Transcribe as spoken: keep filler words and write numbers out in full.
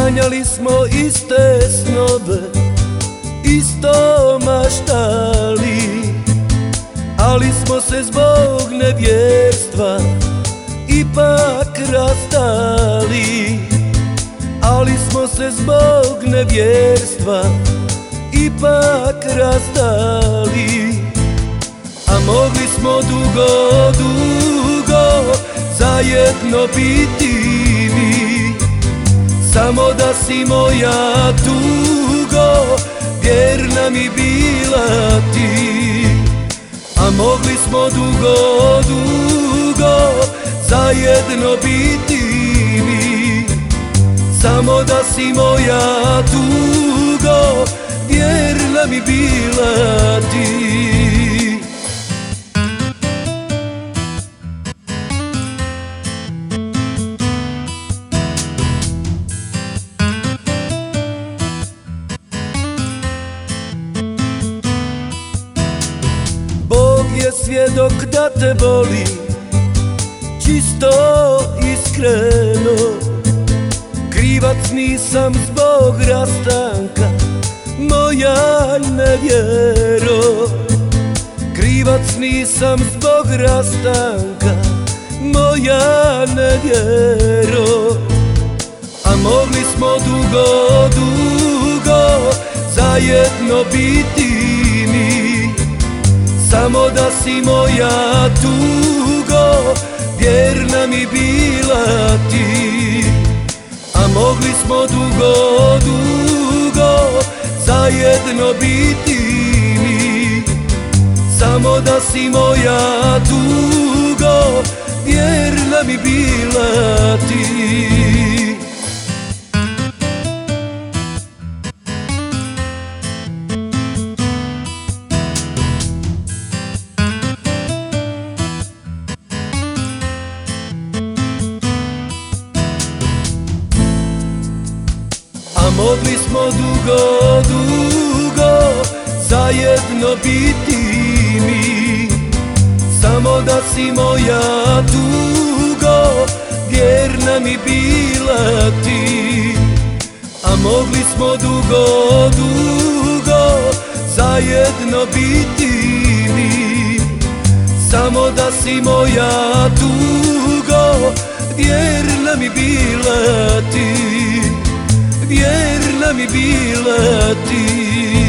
sanjali smo iste snove, isto maštali, ali smo se zbog nevjerstva ipak rastali. Ali smo se zbog nevjerstva ipak rastali. A mogli smo dugo, dugo zajedno biti mi, samo da si moja tugo vjerna mi bila ti. A mogli smo dugo, dugo zajedno biti mi, samo da si moja tugo vjerna mi bila ti. Bog je svjedok da te voli čisto, iskreno. Krivac nisam zbog rastanka, moja nevjero. Krivac nisam zbog rastanka, moja nevjero. A mogli smo dugo, dugo zajedno biti mi, samo da si moja tugo vjerna mi bila ti. A mogli smo dugo, dugo zajedno biti mi, samo da si moja tugo vjerna mi bila ti. A mogli smo dugo, dugo zajedno biti mi, samo da si moja tugo vjerna mi bila ti. A mogli smo dugo, dugo zajedno biti mi, samo da si moja tugo vjerna mi bila ti. Vjerna mi bila ti.